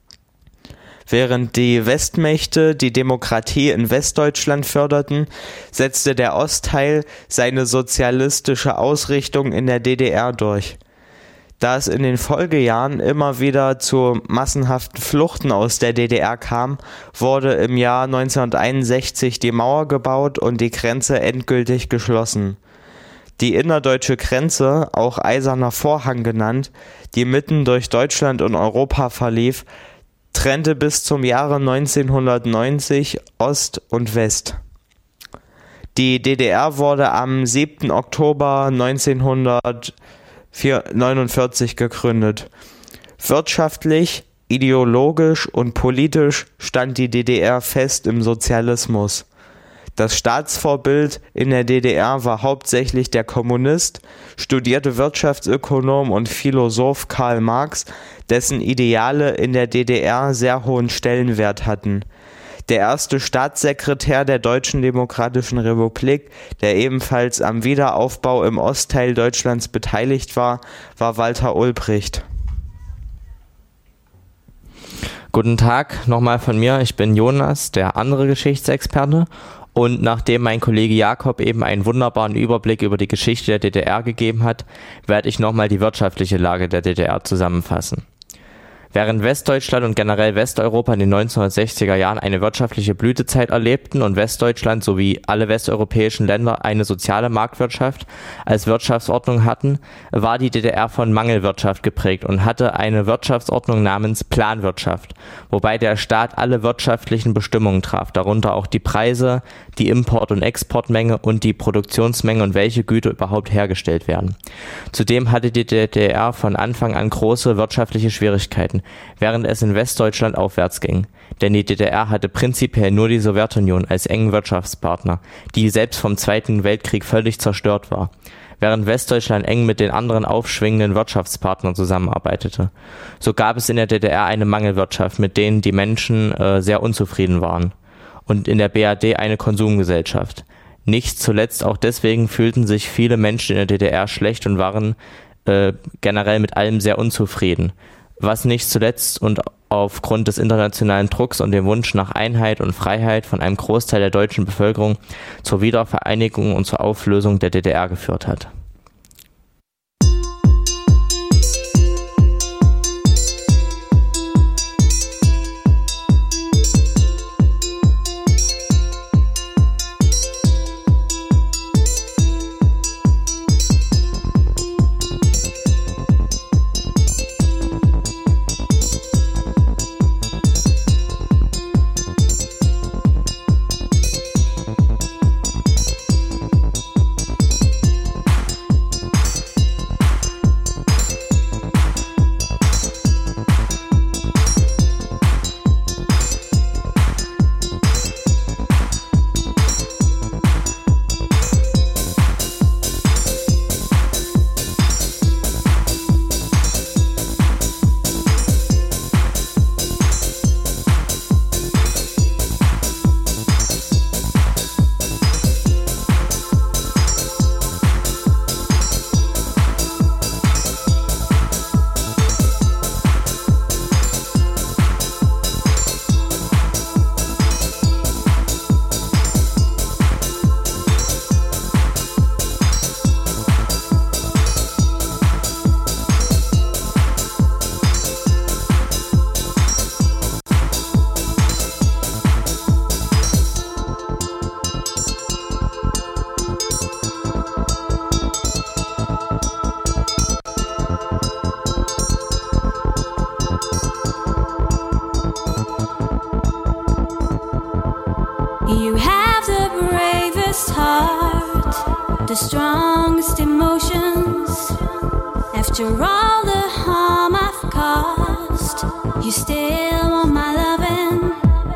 Während die Westmächte die Demokratie in Westdeutschland förderten, setzte der Ostteil seine sozialistische Ausrichtung in der D D R durch. Da es in den Folgejahren immer wieder zu massenhaften Fluchten aus der D D R kam, wurde im Jahr neunzehnhunderteinundsechzig die Mauer gebaut und die Grenze endgültig geschlossen. Die innerdeutsche Grenze, auch Eiserner Vorhang genannt, die mitten durch Deutschland und Europa verlief, trennte bis zum Jahre neunzehnhundertneunzig Ost und West. Die D D R wurde am siebten Oktober neunzehnhundertneunundvierzig gegründet. Wirtschaftlich, ideologisch und politisch stand die D D R fest im Sozialismus. Das Staatsvorbild in der D D R war hauptsächlich der Kommunist, studierte Wirtschaftsökonom und Philosoph Karl Marx, dessen Ideale in der D D R sehr hohen Stellenwert hatten. Der erste Staatssekretär der Deutschen Demokratischen Republik, der ebenfalls am Wiederaufbau im Ostteil Deutschlands beteiligt war, war Walter Ulbricht. Guten Tag, nochmal von mir. Ich bin Jonas, der andere Geschichtsexperte. Und nachdem mein Kollege Jakob eben einen wunderbaren Überblick über die Geschichte der D D R gegeben hat, werde ich nochmal die wirtschaftliche Lage der D D R zusammenfassen. Während Westdeutschland und generell Westeuropa in den neunzehnhundertsechziger Jahren eine wirtschaftliche Blütezeit erlebten und Westdeutschland sowie alle westeuropäischen Länder eine soziale Marktwirtschaft als Wirtschaftsordnung hatten, war die D D R von Mangelwirtschaft geprägt und hatte eine Wirtschaftsordnung namens Planwirtschaft, wobei der Staat alle wirtschaftlichen Bestimmungen traf, darunter auch die Preise, die Import- und Exportmenge und die Produktionsmenge und welche Güter überhaupt hergestellt werden. Zudem hatte die D D R von Anfang an große wirtschaftliche Schwierigkeiten, während es in Westdeutschland aufwärts ging. Denn die D D R hatte prinzipiell nur die Sowjetunion als engen Wirtschaftspartner, die selbst vom Zweiten Weltkrieg völlig zerstört war, während Westdeutschland eng mit den anderen aufschwingenden Wirtschaftspartnern zusammenarbeitete. So gab es in der D D R eine Mangelwirtschaft, mit denen die Menschen äh, sehr unzufrieden waren, und in der B R D eine Konsumgesellschaft. Nicht zuletzt auch deswegen fühlten sich viele Menschen in der D D R schlecht und waren äh, generell mit allem sehr unzufrieden, was nicht zuletzt und aufgrund des internationalen Drucks und dem Wunsch nach Einheit und Freiheit von einem Großteil der deutschen Bevölkerung zur Wiedervereinigung und zur Auflösung der D D R geführt hat. You have the bravest heart, the strongest emotions. After all the harm I've caused, you still want my loving.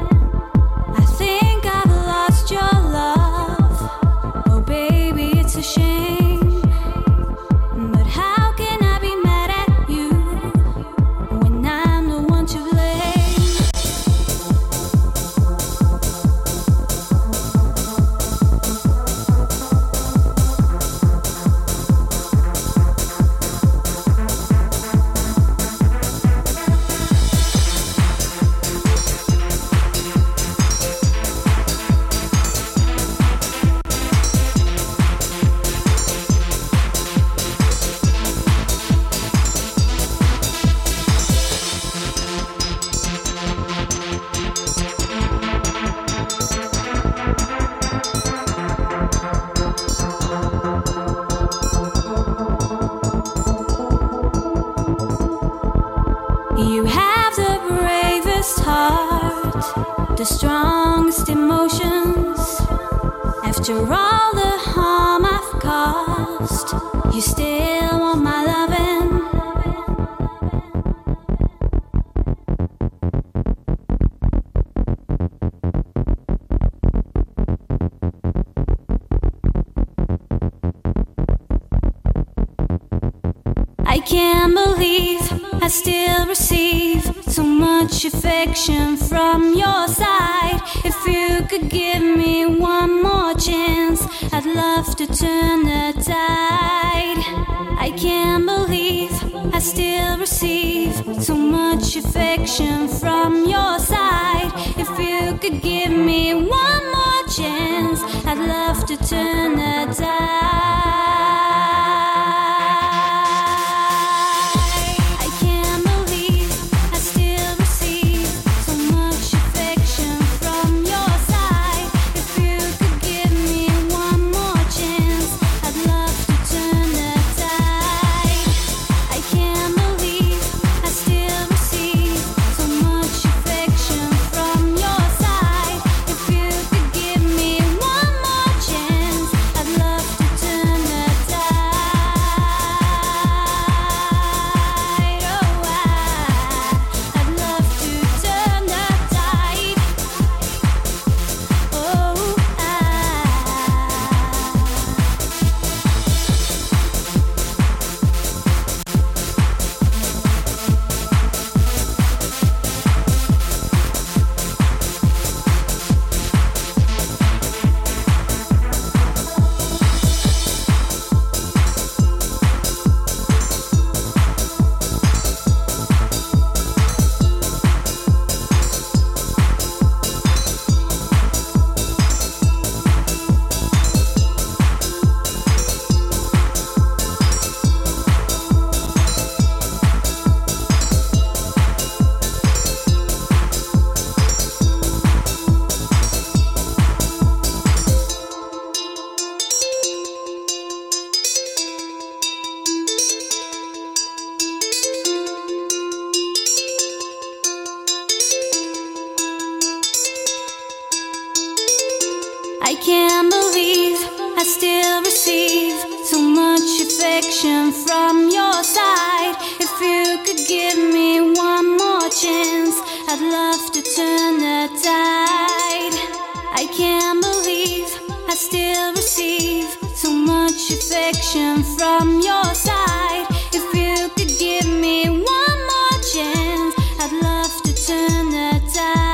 I think I've lost your love. Oh baby, it's a shame. But how can I be mad at you when I'm the one to blame? strongest emotions. After all the harm I've caused, you still want my loving. I can't believe I still receive so much affection from your side. If you could give me one more chance, I'd love to turn the tide. I can't believe I still receive so much affection from your side. If you could give me one more chance, I'd love to turn the tide. I can't believe I still receive so much affection from your side. If you could give me one more chance, I'd love to turn the tide. I can't believe I still receive so much affection from your side. If you could give me one more chance, I'd love to turn the tide.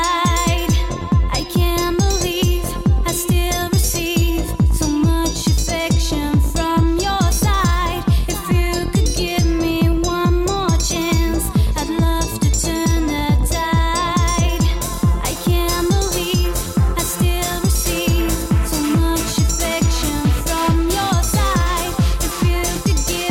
I can't believe I still receive so much affection from your side. If you could give me one more chance, I'd love to turn the tide. I can't believe I still receive so much affection from your side. If you could give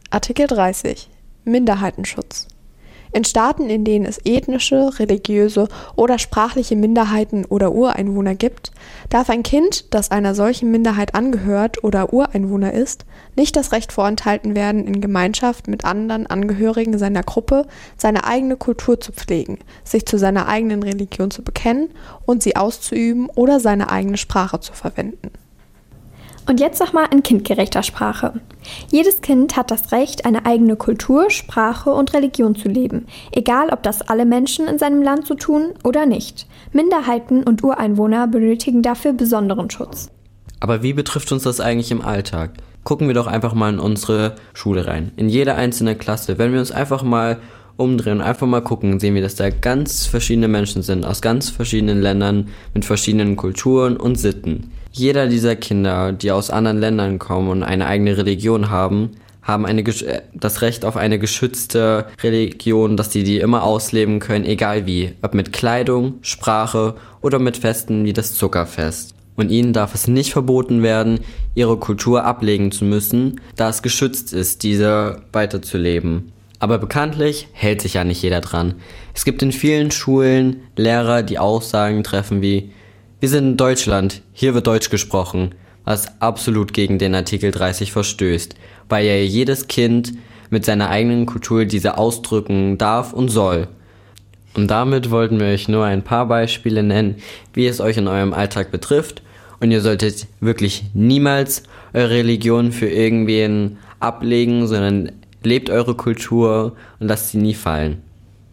Artikel dreißig. Minderheitenschutz. In Staaten, in denen es ethnische, religiöse oder sprachliche Minderheiten oder Ureinwohner gibt, darf ein Kind, das einer solchen Minderheit angehört oder Ureinwohner ist, nicht das Recht vorenthalten werden, in Gemeinschaft mit anderen Angehörigen seiner Gruppe seine eigene Kultur zu pflegen, sich zu seiner eigenen Religion zu bekennen und sie auszuüben oder seine eigene Sprache zu verwenden. Und jetzt nochmal in kindgerechter Sprache. Jedes Kind hat das Recht, eine eigene Kultur, Sprache und Religion zu leben, egal ob das alle Menschen in seinem Land so tun oder nicht. Minderheiten und Ureinwohner benötigen dafür besonderen Schutz. Aber wie betrifft uns das eigentlich im Alltag? Gucken wir doch einfach mal in unsere Schule rein. In jede einzelne Klasse. Wenn wir uns einfach mal umdrehen und einfach mal gucken, sehen wir, dass da ganz verschiedene Menschen sind, aus ganz verschiedenen Ländern, mit verschiedenen Kulturen und Sitten. Jeder dieser Kinder, die aus anderen Ländern kommen und eine eigene Religion haben, haben eine, das Recht auf eine geschützte Religion, dass sie die immer ausleben können, egal wie. Ob mit Kleidung, Sprache oder mit Festen wie das Zuckerfest. Und ihnen darf es nicht verboten werden, ihre Kultur ablegen zu müssen, da es geschützt ist, diese weiterzuleben. Aber bekanntlich hält sich ja nicht jeder dran. Es gibt in vielen Schulen Lehrer, die Aussagen treffen wie: Wir sind in Deutschland, hier wird Deutsch gesprochen, was absolut gegen den Artikel dreißig verstößt, weil ja jedes Kind mit seiner eigenen Kultur diese ausdrücken darf und soll. Und damit wollten wir euch nur ein paar Beispiele nennen, wie es euch in eurem Alltag betrifft, und ihr solltet wirklich niemals eure Religion für irgendwen ablegen, sondern lebt eure Kultur und lasst sie nie fallen.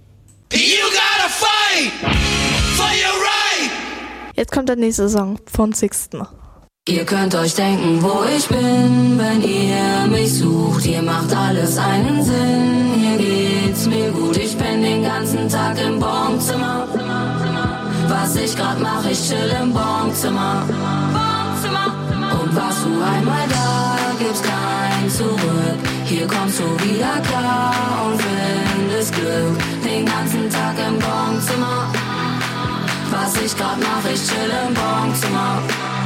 Jetzt kommt der nächste Song von Sixten. Ihr könnt euch denken, wo ich bin, wenn ihr mich sucht. Hier macht alles einen Sinn, hier geht's mir gut. Ich bin den ganzen Tag im Bonzimmer. Was ich grad mach, ich chill im Bonzimmer. Und warst du einmal da, gibt's kein Zurück. Hier kommst du wieder klar und findest Glück. Den ganzen Tag im Bonzimmer. Was ich grad mach, ich chill im Bonzimmer.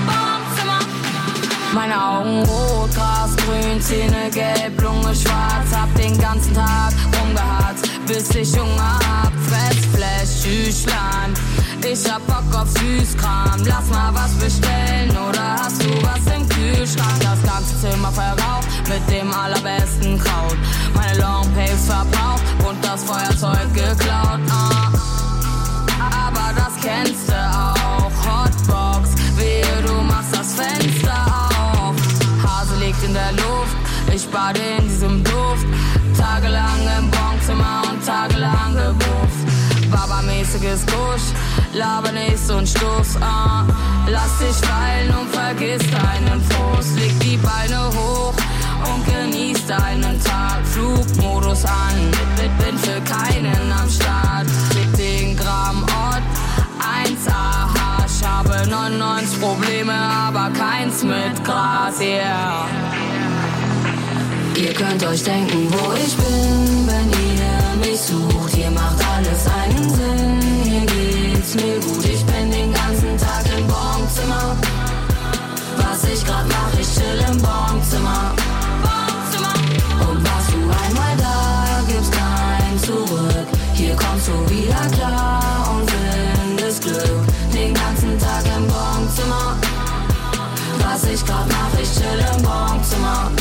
Meine Augen rot, Gras grün, Zähne gelb, Lunge schwarz. Hab den ganzen Tag rumgeharzt, bis ich Hunger hab. Fress, Flash, Schüchlein. Ich hab Bock auf Süßkram. Lass mal was bestellen oder hast du was im Kühlschrank? Das ganze Zimmer verraucht mit dem allerbesten Kraut. Meine Longpay verbraucht und das Feuerzeug geklaut. Ah. Aber das kennst du auch. Hotbox, wehe, du machst das Fenster auf. Hase liegt in der Luft, ich bade in diesem Duft. Tagelang im Bonzimmer und tagelang gebufft. Baba-mäßiges Gusch, laber nicht so ein Stuss. Ah. Lass dich fallen und vergiss deinen Frust. Leg die Beine hoch und genieß deinen Tag. Flugmodus an, bin für keinen am Start. zehn Gramm Ort, eins A Hasch. Habe neunundneunzig Probleme, aber keins mit Gras, yeah. Ihr könnt euch denken, wo ich bin, wenn ihr mich sucht. Hier macht alles einen Sinn, hier geht's mir gut. Ich bin den ganzen Tag im Bonzimmer. Was ich grad mach, ich chill im Bonzimmer. Und warst du einmal da, gibt's kein Zurück. Hier kommst du wieder klar und findest Glück. Den ganzen Tag im Bonzimmer. Was ich grad mach, ich chill im Bonzimmer.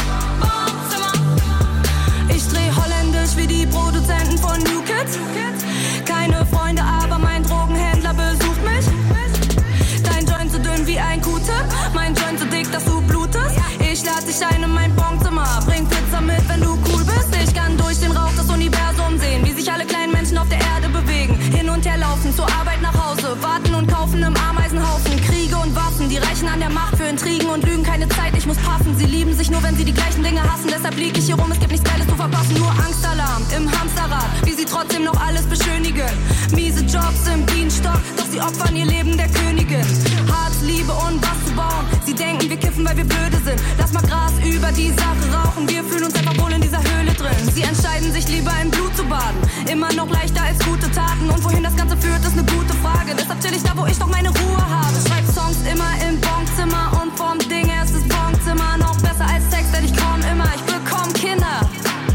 Ich dreh holländisch wie die Produzenten von New Kids. Keine Freunde, aber mein Drogenhändler besucht mich. Dein Joint so dünn wie ein Q-Tip, mein Joint so dick, dass du blutest. Ich lad dich ein in mein Bonzimmer, bring Pizza mit, wenn du cool bist. Ich kann durch den Rauch das Universum sehen, wie sich alle kleinen Menschen auf der Erde bewegen. Hin und her laufen, zur Arbeit nach Hause, warten und kaufen im Ameisenhaufen. Kriege und Waffen, die reichen an der Macht für Intrigen und Lügen, keine Zeit, ich muss passen. Sie lieben sich nur, wenn sie die gleichen Dinge hassen, deshalb lieg ich hier rum, es gibt nichts Geiles zu verpassen. Nur Angstalarm im Hamsterrad, wie sie trotzdem noch alles beschönigen. Miese Jobs im Bienenstock, doch sie opfern ihr Leben der Königin. Harz, Liebe und was zu bauen, sie denken, wir kiffen, weil wir blöde sind. Lass mal Gras über die Sache rauchen, wir fühlen uns einfach wohl in dieser Höhle drin. Sie entscheiden sich lieber im Blut zu baden, immer noch leichter als gute Taten. Und wohin das Ganze führt, ist eine gute Frage, deshalb chill ich da, wo ich noch meine Ruhe habe. Schreib Songs immer im Bonzimmer und vom Ding her ist das Bonzimmer noch besser als Sex, denn ich komm immer, ich bekomm Kinder.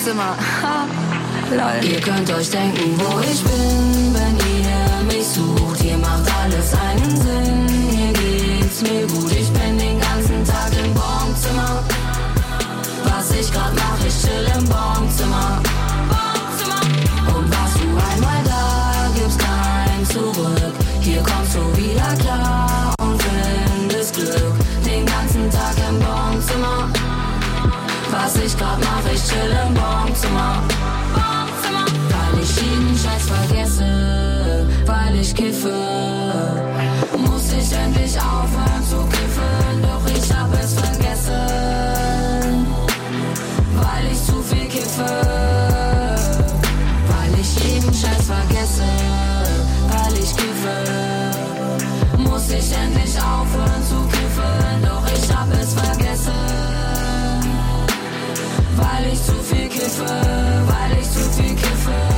Wohnzimmer. Ha, lol. Ihr könnt euch denken, wo ich bin, wenn ihr mich sucht. Hier macht alles einen Sinn, hier geht's mir gut. Ich bin den ganzen Tag im Wohnzimmer. Was ich grad mach, ich chill im Wohnzimmer. Und warst du einmal da, gibt's kein Zurück. Hier kommst du wieder klar und findest Glück. Den ganzen Tag im Wohnzimmer. Was ich grad mach, ich chill im Wohnzimmer. Weil ich jeden Scheiß vergesse, weil ich kiffe, muss ich endlich aufhören zu kiffen. Doch ich hab es vergessen, weil ich zu viel kiffe. Weil ich jeden Scheiß vergesse, weil ich kiffe, muss ich endlich aufhören zu kiffen. Doch ich hab es vergessen, weil ich zu viel kiffe, weil ich zu viel kiffe.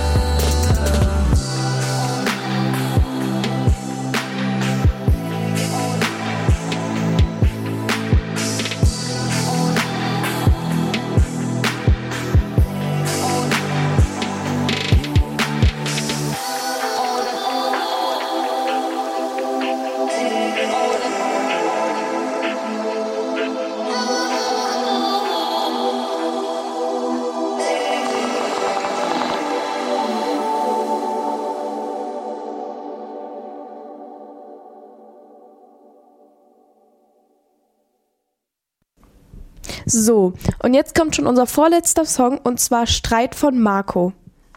So, und jetzt kommt schon unser vorletzter Song, und zwar Streit von Marco.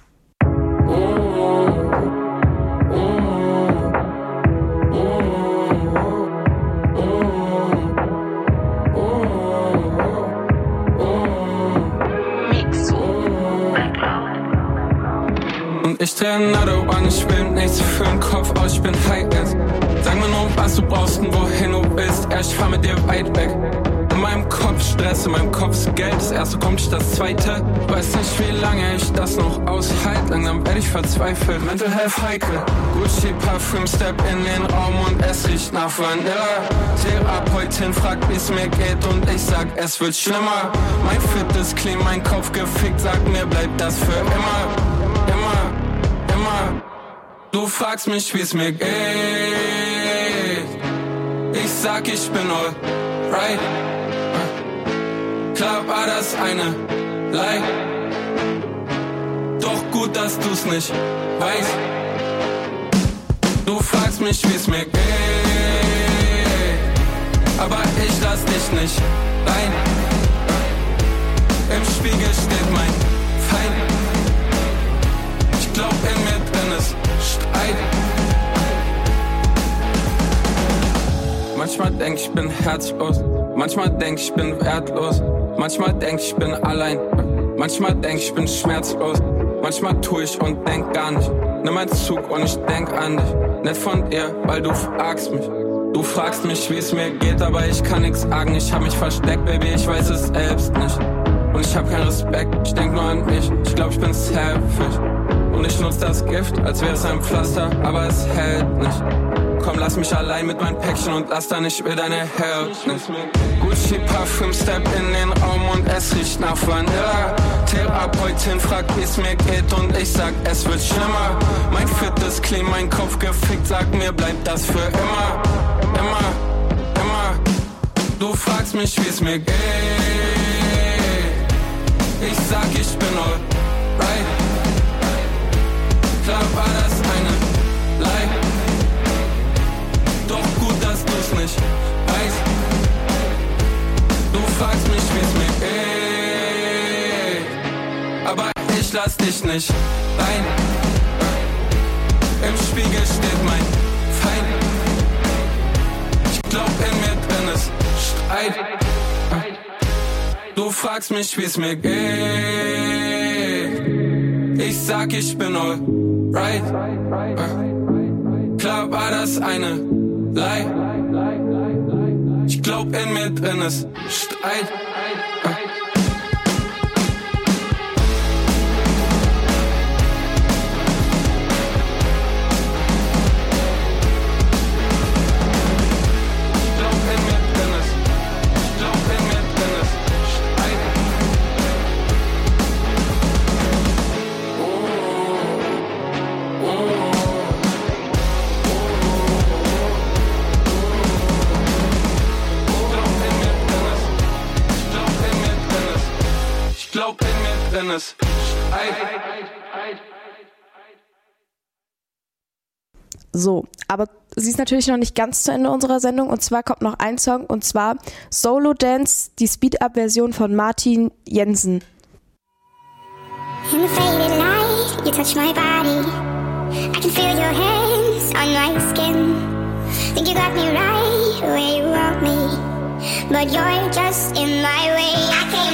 Und ich dreh ein Auto an, ich will nichts für den Kopf aus, ich bin high jetzt. Sag mir nur, was du brauchst und wohin du willst, ja, ich fahr mit dir weit weg. In meinem Kopf Stress, in meinem Kopf ist Geld, das erste kommt nicht das zweite. Weiß nicht, wie lange ich das noch aushalte, langsam werde ich verzweifelt. Mental Health heikel, Gucci Parfüm, Step in den Raum und es riecht nach Vanilla. Therapeutin fragt, wie's mir geht und ich sag, es wird schlimmer. Mein Fit ist clean, mein Kopf gefickt, sag mir, bleibt das für immer. Immer, immer. Du fragst mich, wie's mir geht. Ich sag, ich bin alright. Klar war das eine Lie. Doch gut, dass du's nicht weißt. Du fragst mich, wie's mir geht, aber ich lass dich nicht rein. Im Spiegel steht mein Feind. Ich glaub, in mir drin ist Streit. Manchmal denk ich bin herzlos, manchmal denk ich bin wertlos, manchmal denk ich bin allein, manchmal denk ich bin schmerzlos, manchmal tu ich und denk gar nicht. Nimm einen Zug und ich denk an dich, nicht von dir, weil du fragst mich. Du fragst mich, wie es mir geht, aber ich kann nix sagen. Ich hab mich versteckt, Baby, ich weiß es selbst nicht. Und ich hab keinen Respekt, ich denk nur an mich. Ich glaub, ich bin selfish. Und ich nutz das Gift, als wäre es ein Pflaster, aber es hält nicht. Komm, lass mich allein mit meinem Päckchen und lass dann nicht mit deiner Held nicht. Gucci Parfüm, Step in den Raum und es riecht nach Vanilla. Therapeutin fragt, wie es mir geht und ich sag, es wird schlimmer. Mein Fit ist clean, mein Kopf gefickt, sag mir, bleibt das für immer. Immer, immer. Du fragst mich, wie es mir geht. Ich sag, ich bin alright. Klar war das eine Lie. Doch gut, dass du's nicht weißt. Du fragst mich, wie's mir geht, aber ich lass dich nicht rein. Im Spiegel steht mein Feind. Ich glaub, in mir drin ist Streit. Du fragst mich, wie's mir geht. Ich sag, ich bin alright. Klar war das eine Lie. Ich glaub, in mir drin ist Streit. denn es ei. So, aber sie ist natürlich noch nicht ganz zu Ende unserer Sendung und zwar kommt noch ein Song und zwar Solo Dance, die Speed-Up-Version von Martin Jensen. In the faded light, you touch my body. I can feel your hands on my skin. Think you got me right where you want me, but you're just in my way. I can't